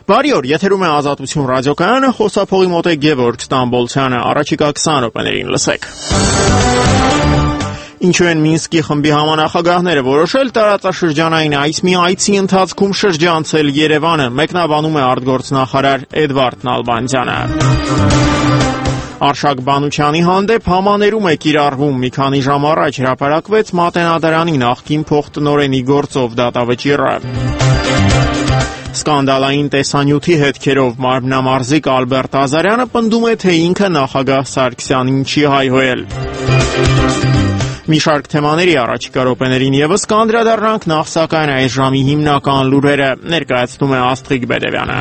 Բարի օր, եթերում է Ազատություն ռադիոկայանը, խոսափողի մոտ է Գևորգ Ստամբոլցյանը, առաջիկա 20 րոպեներին լսեք։ Ինչու են Մինսկի խմբի համանախագահները որոշել տարածաշրջանային այս մի այցի ընթացքում շրջանցել Երևանը, մեկնաբանում է արտգործնախարար Էդվարդ Նալբանդյանը։ Արշակ Բանուչյանի հանդեպ համաներում է կիրառվում, մի քանի ժամ առաջ հրապարակվեց Մատենադարանի նախկին փոխտնօրենի գործով դատավճիռը։ Սկանդալային տեսանյութի հետքերով մարմնամարզիկ Ալբերտ Ազարյանը պնդում է, թե ինքը նախագահ Սարգսյանին չի հայհոյել։ Մի շարք թեմաների առաջիկա րոպեներին եւս կանդրադառնանք, նախ սակայն այս ժամի հիմնական լուրերը ներկայացնում է Աստղիկ Բեդևյանը։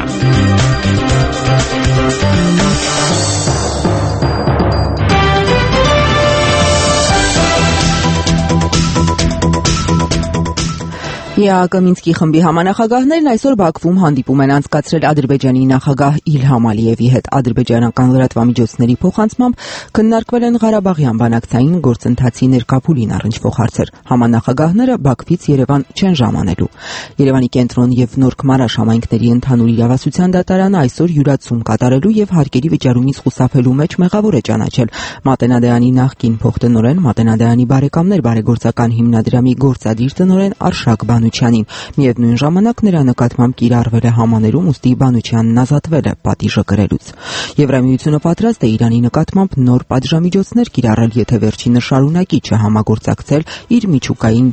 ԵԱՀԿ Մինսկի խմբի համանախագահներն այսօր Բաքվում հանդիպում են անցկացրել Ադրբեջանի նախագահ Իլհամ Ալիևի հետ։ Ադրբեջանական լրատվամիջոցների փոխանցմամբ քննարկվել են Ղարաբաղյան բանակցային գործընթացի ներկա փուլին առնչվող հարցեր։ Համանախագահները Բաքվից Երևան չեն ժամանելու։ Երևանի կենտրոն եւ Նոր Քմարաշ համայնքների ընդհանուր իրավասության դատարանը այսօր յուրացում կատարելու եւ հարկերի վճարումից խուսափելու մեջ մեղավոր է ճանաչել Մատենադարանի նախկին փոխտնօրեն, Մատենադարանի բարեկամներ բարեգործական հիմնադրամի գործադիր տնօրեն Արշակ Բանուչյանին։ Միևնույն ժամանակ նրա նկատմամբ կիրառվել է համաներում, ուստի Բանուչյանն ազատվել է պատիժը կրելուց։ Եվրամիությունը պատրաստ է Իրանի նկատմամբ նոր պատժամիջոցներ կիրառել, եթե վերջինը շարունակի չհամագործակցել իր միջուկային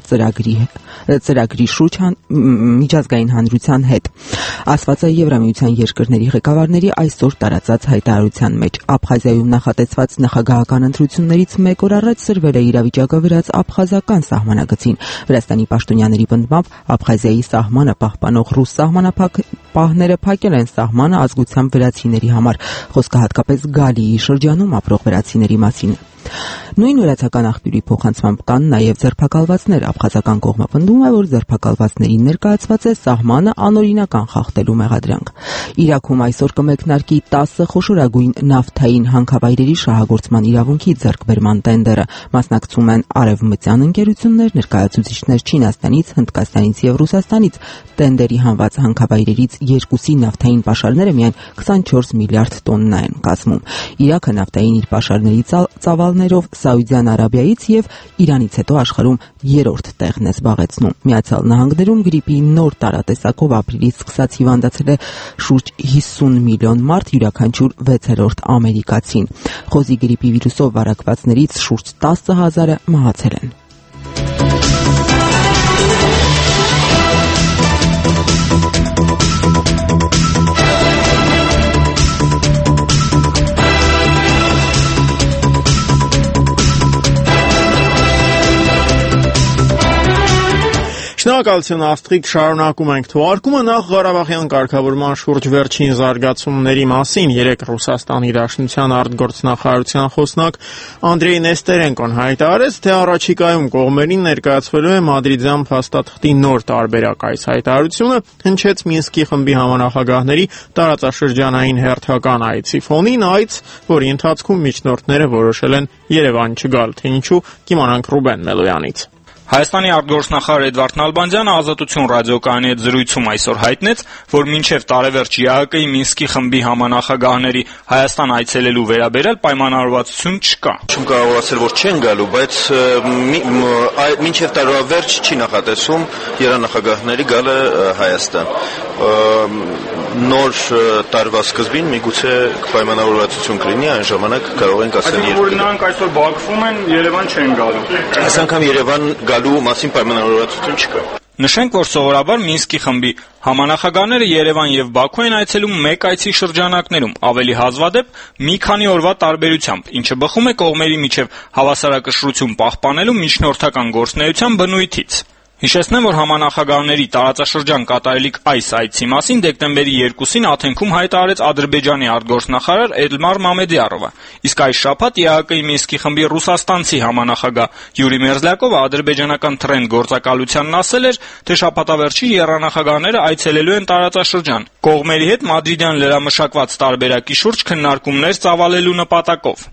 ծրագրի շուրջ միջազգային հանրության հետ։ Ասված է Եվրամիության երկրների ղեկավարների այսօր տարածած հայտարարության մեջ։ Աբխազիայում նախատեսված նախագահական ընտրություններից մեկ օր առաջ սրվել է իրավիճակը վրաց աբխազական սահմանագծին։ Վրաստանի պաշտոնյաների Աբխազիայի սահմանը պահպանող ռուս սահմանապահները փակել են սահմանը ազգությամբ վրացիների համար, խոսքը հատկապես Գալիի շրջանում ապրող վրացիների մասին։ Նույն վրացական աղբյուրի փոխանցմամբ կան նաև ձերբակալվածներ։ Աբխազական կողմը պնդում է, որ ձերբակալվածներին ներկայացված է սահմանը անօրինական խախտելու մեղադրանք։ Իրաքում այսօր կմեկնարկի 10 խոշորագույն նավթային հանքավայրերի շահագործման իրավունքի ձեռքբերման տենդերը։ Մասնակցում են արևմտյան ընկերություններ, ներկայացուցիչներ Չինաստանից, Հնդկաստանից եւ Ռուսաստանից։ Տենդերի հանված հանքավայրերից երկուսի նավթային պաշարները միայն 24 միլիարդ տոննա են կազմում։ Իրաքը նավթային իր պաշարների ծավալներով Սաուդյան Արաբիայից եւ Իրանից հետո աշխարհում 3-րդ տեղն է զբաղեցնում։ Միացյալ Նահանգներում գրիպի նոր տարատեսակով ապրիլից սկսած հիվանդացել է շուրջ 50 միլիոն մարդ, յուրաքանչյուր 6-րդ ամերիկացին։ Խոզի գրիպի վիրուսով վարակվածներից շուրջ 10,000-ը մահացել են։ Շնորհակալություն Աստղիկ, շարունակում ենք թողարկումը։ Նախ Ղարաբաղյան կարգավորման շուրջ վերջին զարգացումների մասին երեկ Ռուսաստանի Դաշնության արտգործնախարարության խոսնակ Անդրեյ Նեստերենկոն հայտարարեց, թե առաջիկայում կողմերին ներկայացվելու է մադրիդյան փաստաթղթի նոր տարբերակ։ Այս հայտարարությունը հնչեց Մինսկի խմբի համանախագահների տարածաշրջանային հերթական այցի ֆոնին, այց, որի ընթացքում միջնորդները որոշել են Երևան չգալ, թե ինչու կիմանանք Ռուբեն Մելոյանից։ Հայաստանի արտգործնախարար Էդվարդ Նալբանդյանը Ազատություն ռադիոկայանի հետ զրույցում այսօր հայտնեց, որ մինչև տարեվերջ ԵԱՀԿ-ի Մինսկի խմբի համանախագահների Հայաստան այցելելու վերաբերյալ պայմանավորվածություն չկա։ Չեմ կարող ասել, որ չեն գալու, բայց մինչև տարվա վերջ չի նախատեսում երանախագահների գալը Հայաստան։ Նոր տարվա սկզբին միգուցե պայմանավորվածություն կլինի, այն ժամանակ կարող ենք ասել երկու։ Որ նրանք այսօր Բաքվում են, Երևան չեն գալու։ Այս անգամ Երևան գալու մասին պայմանավորվածություն չկա։ Նշենք, որ սովորաբար Մինսկի խմբի համանախագահները Երևան եւ Բաքու են այցելում մեկ այցի շրջանակներում, ավելի հազվադեպ մի քանի օրվա տարբերությամբ, ինչը բխում է կողմերի միջև հավասարակշռություն պահպանելու միջնորդական գործունեության բնույթից։ Հիշեցնեմ, որ համանախագահների տարածաշրջան կատարելիք այս այցի մասին դեկտեմբերի 2-ին Աթենքում հայտարարեց Ադրբեջանի արտգործնախարար Էլմար Մամեդյարովը, իսկ այս շաբաթ ԵԱՀԿ-ի Մինսկի խմբի ռուսաստանցի համանախագահ Յուրի Մերզլյակովը ադրբեջանական Trend գործակալությանն ասել էր, թե շաբաթավերջին եռանախագահները այցելելու են տարածաշրջան, կողմերի հետ մադրիդյան լրամշակված տարբերակի շուրջ քննարկումներ ծավալելու նպատակով։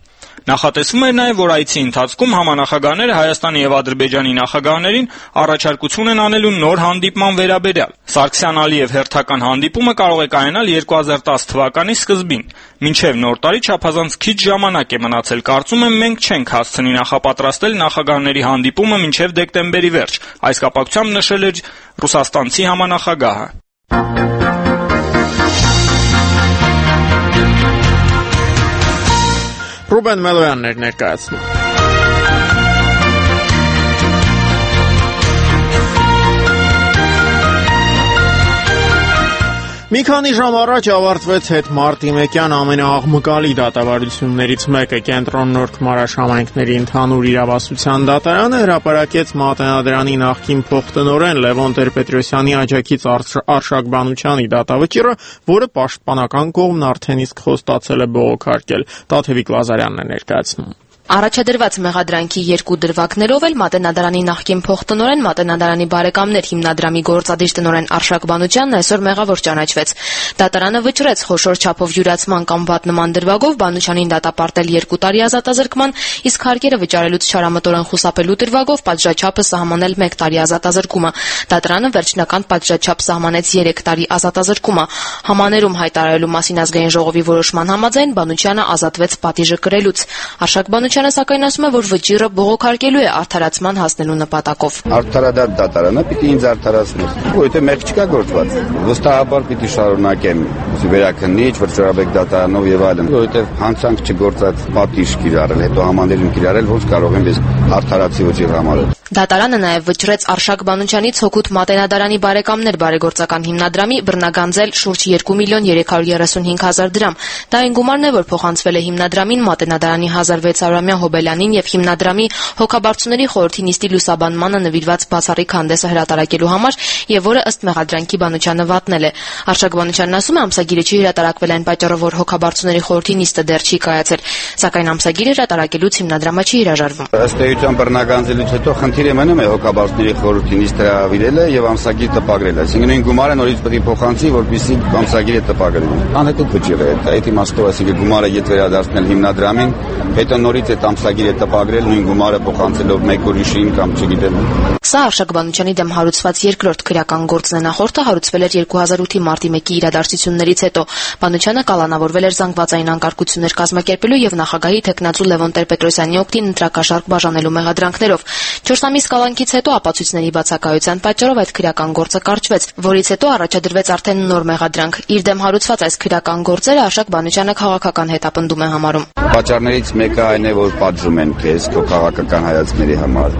Նախատեսվում էր նաև, որ այցի ընթացքում համանախագահները Հայաստանի եւ Ադրբեջանի նախագահներին առաջարկություն են անելու նոր հանդիպման վերաբերյալ։ Սարգսյան-Ալիև հերթական հանդիպումը կարող է կայանալ 2010 թվականի սկզբին։ Մինչև նոր տարի չափազանց քիչ ժամանակ է մնացել, կարծում եմ մենք չենք հասցնի նախապատրաստել նախագահների հանդիպումը մինչև դեկտեմբերի վերջ, այս կապակցությամբ նշել էր ռուսաստանցի համանախագահը։ Ռուբեն Մելոյանն էր ներկայացնում։ Մի քանի ժամ առաջ ավարտվեց հետմարտի 1-յան ամենաաղմկալի դատավարություններից մեկը։ Կենտրոն Նորք Մարաշ համայնքների ընդհանուր իրավասության դատարանը հրապարակեց Մատենադարանի նախկին փոխտնօրեն Լևոն Տեր-Պետրոսյանի աջակից Արշակ Բանուչյանի դատավճիռը, որը պաշտպանական կողմն արդեն իսկ խոստացել է բողոքարկել։ Տաթևիկ Լազարյանն է ներկայացնում։ Առաջադրված մեղադրանքի երկու դրվագներով էլ Մատենադարանի նախկին փոխտնօրեն Մատենադարանի բարեկամներ հիմնադրամի գործադիր տնօրեն Արշակ Բանուչյանն այսօր մեղավոր ճանաչվեց։ Դատարանը վճռեց խոշոր չափով յուրացման կամ վատ նման դրվագով Բանուչյանին դատապարտել 2 տարի ազատազրկման, իսկ հարկերը վճարելուց չարամտորեն խուսափելու դրվագով պատժաչափը սահմանել 1 տարի ազատազրկումը։ Դատարանը վերջնական պատժաչափ սահմանեց 3 տարի ազատազրկումը։ Համաներում հայտարարելու մասին ազգային ժողովի որոշման համաձայն Բանուչյանը ազատվեց պատիժը կրելուց։ Արշակ Բանուչյանը սակայն ասում է, որ վճիռը բողոքարկելու է արդարացման հասնելու նպատակով։ Արդարադատ դատարանը պիտի ինձ արդարացնի, որովհետև մեկ չկա գործված։ Վստահաբար պիտի շարունակեմ վերաքննիչ, վճռաբեկ դատարանով եւ այլն, որովհետև հանցանք չգործած պատիժ կիրառել, հետո համաներում կիրառել, ոնց կարող եմ ես արդարացի վճիռ համարել։ Դատարանը նաև վճռեց Արշակ Բանուչյանից հօգուտ Մատենադարանի բարեկամներ բարեգործական հիմնադրամի բռնագանձել շուրջ 2.335.000 դրամ։ Դա այն գումարն է, որ փոխանցվել է հիմնադրամին Մատենադարանի 1600-ամյա հոբելյանին եւ հիմնադրամի հոգաբարձուների խորհրդի նիստի լուսաբանմանը նվիրված բացառիկ հանդեսը հրատարակելու համար եւ որը ըստ մեղադրանքի Բանուչյանը վատնել է։ Արշակ Բանուչյանն ասում է, ամսագիրը չի հրատարակվել այն պատճառով, որ հոգաբարձուների խորհրդի նիստը դեռ չի կայացել, սակայն ամսագիրը հրատարակելուց հիմնադրամը չի հրաժարվում։ Ըստ էության բռնագանձելուց հետո խնդիրը մնում է հոգաբարձուների խորհրդի նիստը հրավիրել է եւ ամսագիր տպագրել է։ Այսինքն այն գումարը նորից պետք է փոխանցի, որպեսզի ամսագիրը տպագրվի։ Անհետետ վճիռ է դա։ Այդ իմաստով այսինքն գումարը իդ վերադարձնել հիմնադրամին, հետո նորից այդ ամսագիրը տպագրել, նույն գումարը փոխանցելով մեկ ուրիշին կամ չգիտեմ։ Սա Արշակ Բանուչյանի դեմ հարուցված երկրորդ քրեական գործն է, նախորդը հարուցվել էր 2008-ի մարտի 1-ի իրադարձություններից հետո։ Բանուչյանը կալանավորվել էր զանգվածային անկարգություններ կազմակերպելու եւ նախագահի թեկնածու Լևոն Տեր-Պետրոսյանի օգտին ընտրակաշառք բաժանելու մեղադրանքներով։ 4 ամիս կալանքից հետո ապացույցների բացակայության պատճառով այդ քրեական գործը կարճվեց, որից հետո առաջադրվեց արդեն նոր մեղադրանք։ Իր դեմ հարուցված այս քրեական գործերը Արշակ Բանուչյանը քաղաքական հետապնդում է համարում։ Պատճառներից մեկը այն է, որ պատժում են քեզ քո քաղաքական հայացքների համար։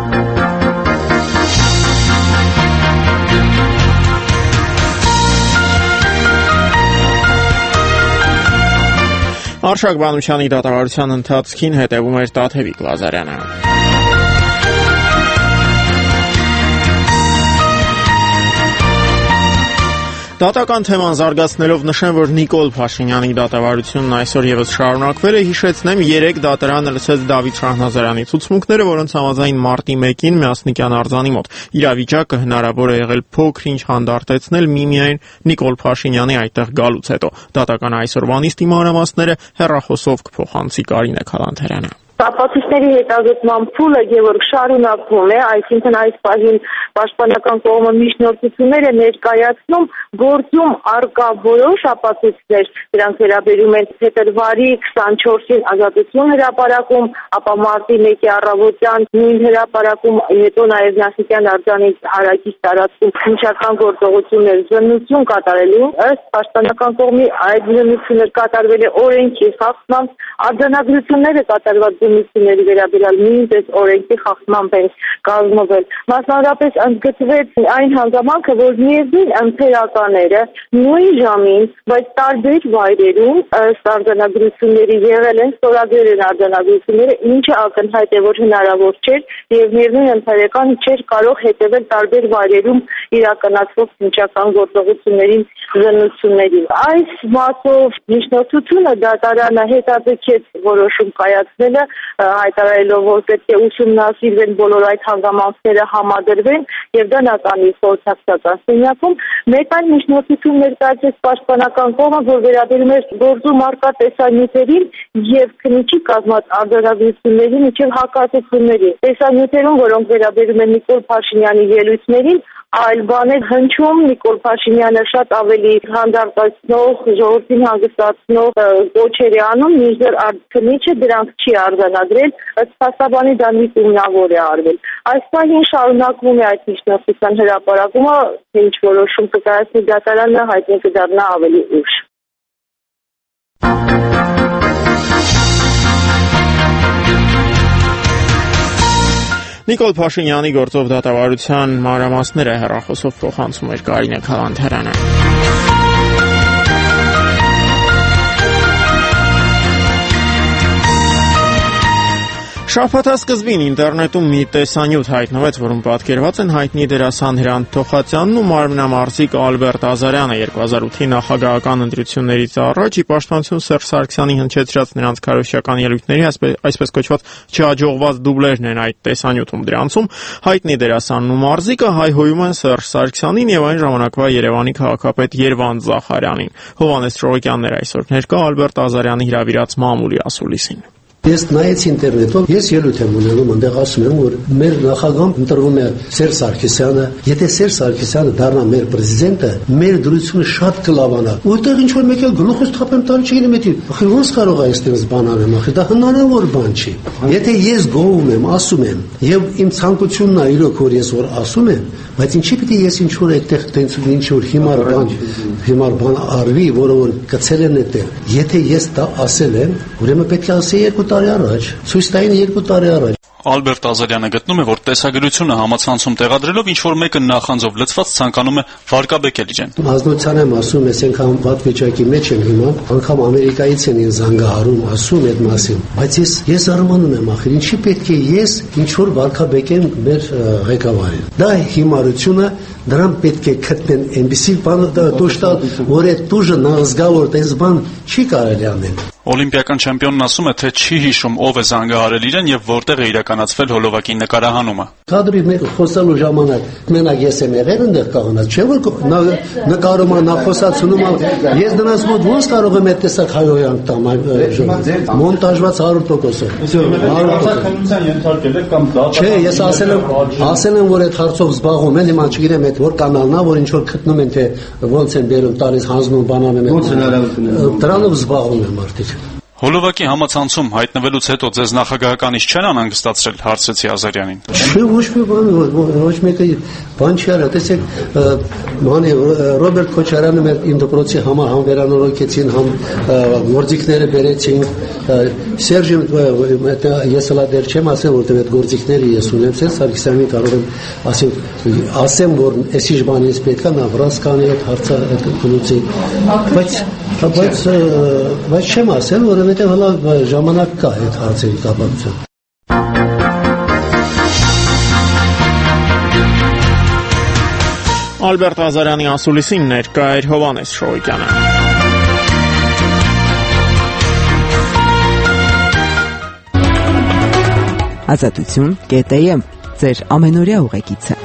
Արշակ Բանուչյանի դատավարության ընթացքին հետևում էր Տաթևիկ Լազարյանը։ Դատական թեման զարգացնելով նշեմ, որ Նիկոլ Փաշինյանի դատավարությունն այսօր եւս շարունակվել է, հիշեցնեմ 3 դատարանը լսեց Դավիթ Շահնազարյանի ցուցմունքները, որոնց համաձայն մարտի 1-ին Մյասնիկյան արձանի մոտ իրավիճակը հնարավոր է եղել փոքր-ինչ հանդարտեցնել միմիայն Նիկոլ Փաշինյանի այդտեղ գալուց հետո։ Դատական այսօրվա նիստի մանրամասները հեռախոսով կփոխանցի Կարինե Քալանթարյանը։ Ապացույցների հետազոտման փուլը Գևորգ շարունակվում է, այսինքն այս պահին պաշտպանական կողմը միջնորդություններ է ներկայացնում, գործում արկա որոշ ապացույցներ, դրանք վերաբերում են փետրվարի 24-ին ազատություն հրապարակում, ապա մարտի 1-ի առավոտյան նույն հրապարակում, հետո նաև Մյասնիկյան արձանի հարակից տարածքում քննչական գործողություններ, զննություն կատարելու, ըստ պաշտպանական կողմի այդ զննությունը կատարվել է օրենքի խախտմամբ, արձանագրությունները կատարված զննությունների վերաբերյալ նույնպես օրենքի խախտմամբ են կազմվել։ Մասնավորապես ընդգծվեց այն հանգամանքը, որ միևնույն ընթերականները նույն ժամին, բայց տարբեր վայրերում ըստ արձանագրությունների եղել են, ստորագրել են արձանագրությունները, ինչը ակնհայտ է, որ հնարավոր չէր եւ միևնույն ընթերականը չէր կարող հետևել տարբեր վայրերում իրականացվող քննչական գործողություններին, զննություններին։ Այս մասով միջնորդությունը դատարանը հետաձգեց որոշում կայացնելը հայտարարելով, որ պետք է ուսումնասիրվեն բոլոր այդ հանգամանքները, համադրվեն եւ դա նա կանի խորհրդակցական սենյակում։ Մեկ այլ միջնորդություն ներկայացրեց պաշտպանական կողմը, որ վերաբերում է գործում առկա տեսանյութերին եւ քննիչի կազմած արձանագրությունների միջև հակասությունների։ Տեսանյութերում, որոնք վերաբերում են Նիկոլ Փաշինյանի ելույթներին, այլ բաներ հնչում Նիկոլ Փաշինյանը շատ ավելի հանդարտացնող, ժողովրդին հանգստացնող կոչեր է անում, մինչդեռ քննիչը դրանք չի արձանագրել, ըստ փաստաբանի դա միտումնավոր է արվել։ Այս պահին շարունակվում է այդ միջնորդության հրապարակումը, ինչ որոշում կկայացնի դատարանը, հայտնի կդառնա ավելի ուշ։ Նիկոլ Փաշինյանի գործով դատավարության մանրամասները հեռախոսով փոխանցում էր Կարինե Քալանթարյանը։ Շաբաթա սկզբին ինտերնետում մի տեսանյութ հայտնվեց, որում պատկերված են հայտնի դերասան Հրանտ Թոխացյանն ու մարմնամարզիկ Ալբերտ Ազարյանը 2008-ի նախագահական ընտրություններից առաջ ի պաշտպանություն Սերժ Սարգսյանի հնչեցրած նրանց քարոզչական ելույթների այսպես կոչված չհաջողված դուբլերն են այդ տեսանյութում։ Դրանցում հայտնի դերասանն ու մարզիկը հայհոյում են Սերժ Սարգսյանին եւ այն ժամանակվա Երևանի քաղաքապետ Երվանդ Զախարյանին։ Հովհաննես Շողոկյանն էր այսօր ներկա Ալբերտ Ազարյանի հրավիրած մամուլի ասուլիսին։ Ես նայեցի ինտերնետով, ես ելույթ եմ ունենում, այնտեղ ասում եմ, որ մեր նախագահ ընտրվում է Սերժ Սարգսյանը, եթե Սերժ Սարգսյանը դառնա մեր պրեզիդենտը, մեր դրությունը շատ կլավանա։ Որտեղ ինչ որ մեկը գլուխս թափեմ տալ չգիտեմ էդի։ Ախր ոնց կարող է այստեղս բան անեմ, ախր դա հնարավոր բան չի։ Եթե ես գովում եմ, ասում եմ, եւ իմ ցանկությունն է իրոք որ ես որ ասում եմ, բայց ինչի՞ պիտի ես ինչ որ այդտեղ տենց ինչ որ հիմար բան արվի, որը որ գցել են այդտեղ։ Եթե ես դա ասել եմ, ուրեմն պետք է ասեի 2 տարի առաջ, ցույց տային 2 տարի առաջ։ Ալբերտ Ազարյանը գտնում է, որ տեսագրությունը համացանցում տեղադրելով ինչ-որ մեկը նախանձով լցված ցանկանում է վարկաբեկել իրեն։ Ազնության եմ ասում, ես այնքան վատ վիճակի մեջ եմ հիմա, անգամ Ամերիկայից են ինձ զանգահարում, ասում այդ մասին, բայց ես արմանում եմ, ախր ինչի պետք է ես ինչ-որ վարկաբեկեմ մեր ղեկավարին։ Դա հիմարությունը, դրան պետք է գտնեն այնպիսի բան դոշտալ, որ այդ դուժը նազգավոր տես բան չի կարելի անել։ Օլիմպիական չեմպիոնն ասում է, թե չի հիշում ով է զանգահարել իրեն եւ որտեղ է իրականացվել հոլովակի նկարահանումը։ Կադրի խոսելու ժամանակ մենակ ես եմ եղել այնտեղ կողմած, չէ՞ որ նկարում նա խոսացնում ես դրանց մոտ ոնց կարող եմ այդ տեսակ հայոյանք տամ մոնտաժված 100%։ Չէ, ես ասել եմ որ այդ հարցով զբաղվում են, հիմա չգիտեմ այդ որ կանալն է, որ ինչ որ գտնում են թե ոնց են բերում տալիս հանձնում բանանում են։ Դրանով զբաղվում եմ արդյոք։ Հոլովակի համացանցում հայտնվելուց հետո ձեզ նախագահականից չեն անհանգստացրել, հարցրեցի Ազարյանին։ Չէ, ոչ մեկը բան չի արել, տեսեք, մանի Ռոբերտ Քոչարյանը մեր ինտեգրացիի համար համվերանորոգեցին, համ գործիքները բերեցին, Սերժին ես հլա դեռ չեմ ասել, որտեղ այդ գործիքները ես ունեմ, Սերժ Սարգսյանին կարող եմ ասեմ, որ այսիշ բանից պետք է նա վրաս կանի այդ հարցը այդ քնուցի, բայց չեմ ասել, որովհետև հլա ժամանակ կա այդ հարցերի կապակցությամբ։ Ալբերտ Ազարյանի ասուլիսին ներկա էր Հովհաննես Շողոկյանը։ Ազատություն.am ձեր ամենօրյա ուղեկիցը։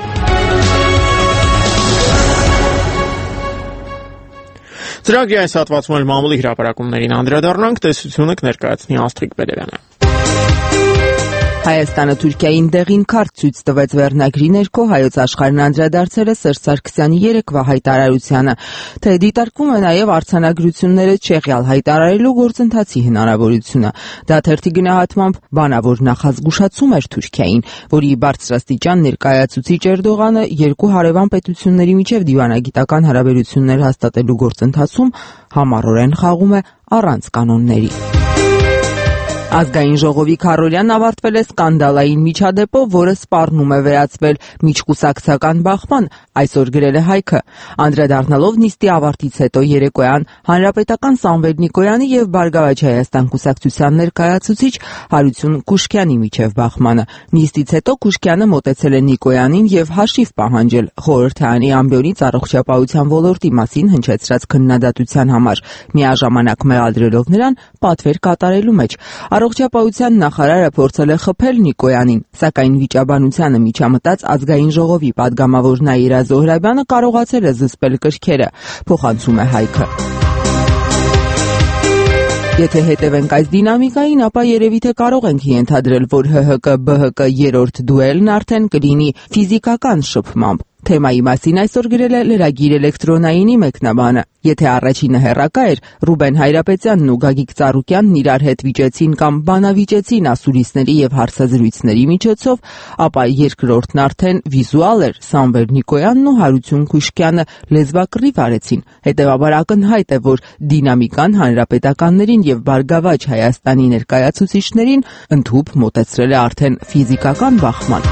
Ծրագրի այս հատվածում էլ մամուլի հրապարակումներին անդրադառնանք, տեսությունը կներկայացնի Աստղիկ Բերևյանը։ Հայաստանը Թուրքիային դեղին քարտ ցույց տվեց վերնագրի ներքո հայոց աշխարհն անդրադարձել է Սերժ Սարգսյանի երեկվա հայտարարությանը, թե դիտարկվում է նաև արձանագրությունները չեղյալ հայտարարելու գործընթացի հնարավորությունը։ Դա թերթի գնահատմամբ բանավոր նախազգուշացում էր Թուրքիային, որի բարձրաստիճան ներկայացուցիչ Էրդողանը երկու հարևան պետությունների միջև դիվանագիտական հարաբերություններ հաստատելու գործընթացում համառորեն խաղում է առանց կանոնների։ Ազգային ժողովի քառորյան ավարտվել է սկանդալային միջադեպով, որը սպառնում է վերածվել միջկուսակցական բախման, այսօր գրել է Հայքը, անդրադառնալով նիստի ավարտից հետո երեկոյան Հանրապետական Սամվել Նիկոյանի եւ Բարգավաճ Հայաստան կուսակցության ներկայացուցիչ Հարություն Կուշկյանի միջև բախմանը։ Նիստից հետո Կուշկյանը մոտեցել է Նիկոյանին եւ հաշիվ պահանջել խորհրդարանի ամբիոնից առողջապահության ոլորտի մասին հնչեցրած քննադատության համար, միաժամանակ մեղադրելով նրան պատվեր կատարելու մեջ։ Առողջապահության նախարարը փորձել է խփել Նիկոյանին, սակայն վիճաբանությանը միջամտած ազգային ժողովի падգամավոր Նաիրա Զոհրաբյանը կարողացել է զսպել կրքերը, փոխանցում է Հայքը։ Եթե հետևենք այս դինամիկային, ապա երևի թե կարող ենք ենթադրել, որ ՀՀԿ-ԲՀԿ երրորդ դուելն արդեն կլինի ֆիզիկական շփմամբ։ Թեմայի մասին այսօր գրել է լրագիր Էլեկտրոնայինի մեկնաբանը։ Եթե առաջինը հեռակա էր, Ռուբեն Հայրապետյանն ու Գագիկ Ծառուկյանն իրար հետ վիճեցին կամ բանավիճեցին ասուլիսների եւ հարցազրույցների միջոցով, ապա երկրորդն արդեն վիզուալ էր։ Սամվել Նիկոյանն ու Հարություն Քուշկյանը լեզվակռիվ արեցին։ Հետևաբար ակնհայտ է, որ դինամիկան հանրապետականներին եւ Բարգավաճ Հայաստանի ներկայացուցիչներին ընդհուպ մոտեցրել է արդեն ֆիզիկական բախման։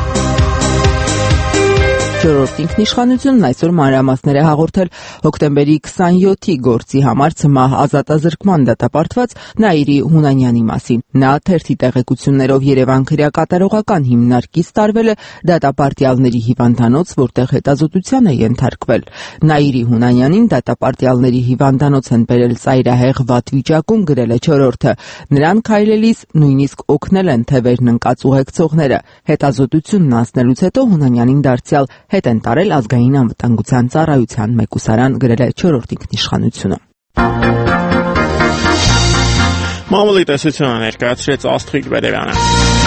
Չորրորդ ինքնիշխանությունն այսօր մանրամասներ է հաղորդել հոկտեմբերի 27-ի գործի համար ցմահ ազատազրկման դատապարտված Նաիրի Հունանյանի մասին։ Նա թերթի տեղեկություններով Երևան քրեակատարողական հիմնարկից տարվել է դատապարտյալների հիվանդանոց, որտեղ հետազոտության է ենթարկվել։ Նաիրի Հունանյանին դատապարտյալների հիվանդանոց են բերել ծայրահեղ վատ վիճակում, գրել է Չորրորդը։ Նրան քայլելիս նույնիսկ օգնել են թևերն ընկած ուղեկցողները։ Հետազոտությունն անցնելուց հետո Հունանյանին դարձյալ հետ են տարել ազգային անվտանգության ծառայության մեկուսարան, գրել է Չորրորդ ինքնիշխանությունը։ Մամուլի տեսությունը ներկայացրեց Աստղիկ Բեդևյանը։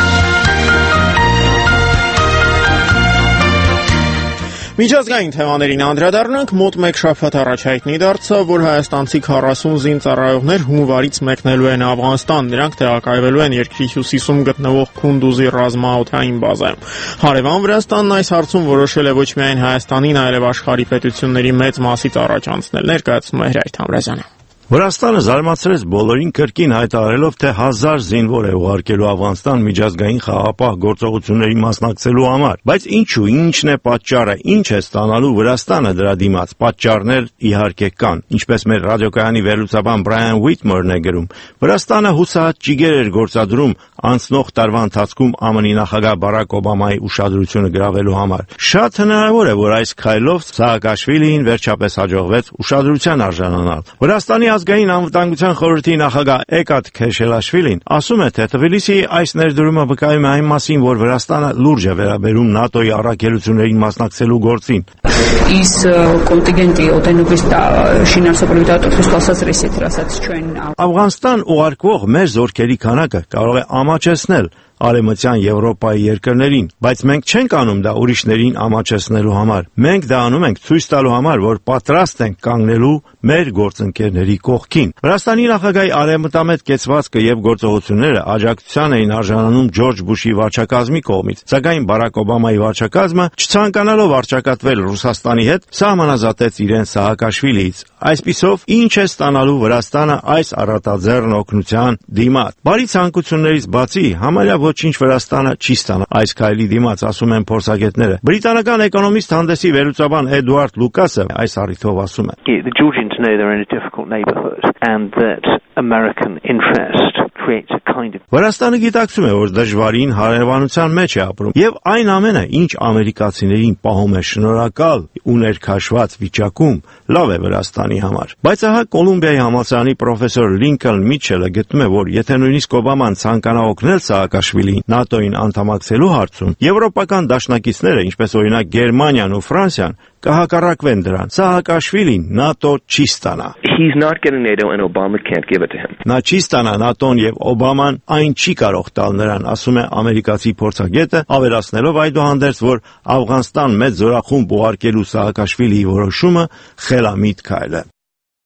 Միջազգային թեմաներին անդրադառնանք, մոտ մեկ շաբաթ առաջ հայտնի դարձավ, որ հայաստանցի 40 զինծառայողներ հունվարից մեկնելու են Աֆղանստան, նրանք տեղակայվելու են երկրի հյուսիսում գտնվող Քունդուզի ռազմաօդային բազայում։ Հարևան Վրաստանն այս հարցում որոշել է ոչ միայն Հայաստանին, այլև աշխարհի պետությունների մեծ մասից առաջ անցնել, ներկայացնում է Հրայր Թամրազյանը։ Վրաստանը զարմացրեց բոլորին կրկին հայտարարելով, թե 1000 զինվոր է ուղարկելու Աֆղանստան միջազգային խաղաղապահ գործողությունների մասնակցելու համար։ Բայց ինչու, ինչն է պատճառը, ինչ է ստանալու Վրաստանը դրա դիմաց։ Պատճառներ իհարկե կան, ինչպես մեր ռադիոկայանի վերլուծաբան Բրայան Ուիթմորն է գրում։ Վրաստանը հուսահատ ճիգեր էր գործադրում անցնող տարվա ընթացքում ԱՄՆ նախագահ Բարակ Օբամայի ուշադրությունը գրավելու համար։ Շատ հնարավոր է, որ այս քայլով Սաակաշվիլիին վերջապես հաջողվեց ուշադրության արժանանալ։ Վրաստանի ազգային անվտանգության խորհրդի նախագահ Էկատ Քեշելաշվիլին ասում է, թե Թբիլիսիի այս ներդրումը վկայում է այն մասին, որ Վրաստանը լուրջ է վերաբերում ՆԱՏՕ-ի առաքելություններին մասնակցելու գործին։ Իս կոնտինգենտի օտենուգիստա շինարսոպոլի դատորտուս կասած ռեսետրասած չեն։ Աֆղանստան ուղարկվող մեր զորքերի քանակը կարող է ամաչեցնել Արևմտյան Եվրոպայի երկրներին, բայց մենք չենք անում դա ուրիշներին ամաչեցնելու համար։ Մենք դա անում ենք ցույց տալու համար, որ պատրաստ ենք կանգնելու մեր գործընկերների կողքին։ Վրաստանի նախագահի արևմտամետ կեցվածքը եւ գործողությունները աջակցության էին արժանանում Ջորջ Բուշի վարչակազմի կողմից, սակայն Բարակ Օբամայի վարչակազմը, չցանկանալով առճակատվել Ռուսաստանի հետ, սահմանազատեց իրեն Սաակաշվիլիից։ Այսպիսով, ինչ է ստանալու Վրաստանը այս առատաձեռն օգնության դիմաց։ Բարի ցանկություններից բացի, համարյա ոչինչ Վրաստանը չի ստանա այս քայլի դիմաց, ասում են փորձագետները։ Բրիտանական էկոնոմիստ հանդեսի վերլուծաբան Էդուարդ Լուկասը այս առիթով ասում է. The Georgians know they're in a difficult neighborhood and that American interest creates a kind of Վրաստանը գիտակցում է, որ դժվարին հարևանության մեջ է ապրում, եւ այն ամենը, ինչ ամերիկացիներին պահում է շնորհակալ ու ներքաշված վիճակում, լավ է Վրաստանի համար։ Բայց ահա Կոլումբիայի համալսարանի պրոֆեսոր Լինքոլն Միչելը գտնում է, որ եթե նույնիսկ Օբաման ցանկանա օգնել Սաակաշվիլին ՆԱՏՕ-ին անդամակցելու հարցում, եվրոպական դաշնակիցները, ինչպես օրինակ Գերմանիան ու Ֆրանսիան, կհակառակվեն դրան։ Սաակաշվիլին ՆԱՏՕ չի ստանա։ He's not getting NATO and Obama can't give it to him. Նա չի ստանա ՆԱՏՕ-ն եւ Օբաման այն չի կարող տալ նրան, ասում է ամերիկացի փորձագետը, ավելացնելով այդուհանդերձ, որ Աֆղանստան մեծ զորախումբ ուղարկելու Սաակաշվիլիի որոշումը խելամիտ քայլ է։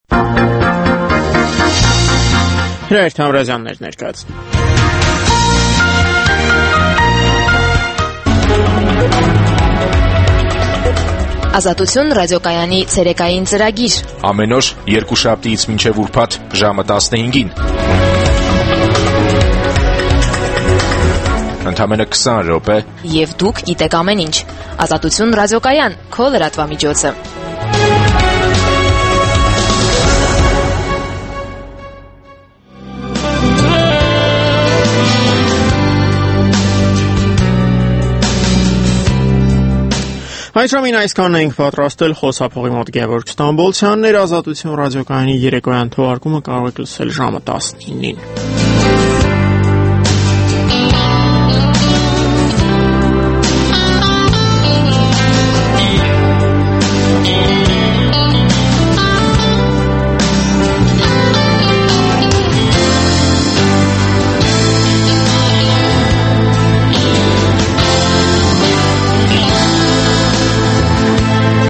Հրայր Թամրազյաններ ներկայացնում։ Ազատություն ռադիոկայանի ցերեկային ծրագիր։ Ամեն օր երկուշաբթիից մինչև ուրբաթ ժամը 15-ին։ Ընդամենը 20 րոպե։ Եվ դուք գիտեք ամեն ինչ։ Ազատություն ռադիոկայան, քո լրատվամիջոցը։ Այս ժամին այսքանն ենք պատրաստել, խոսափողի մոտ Գևորգ Ստամբոլցյանն էր, Ազատություն ռադիոկայանի երեկոյան թողարկումը կարող եք լսել ժամը 19-ին։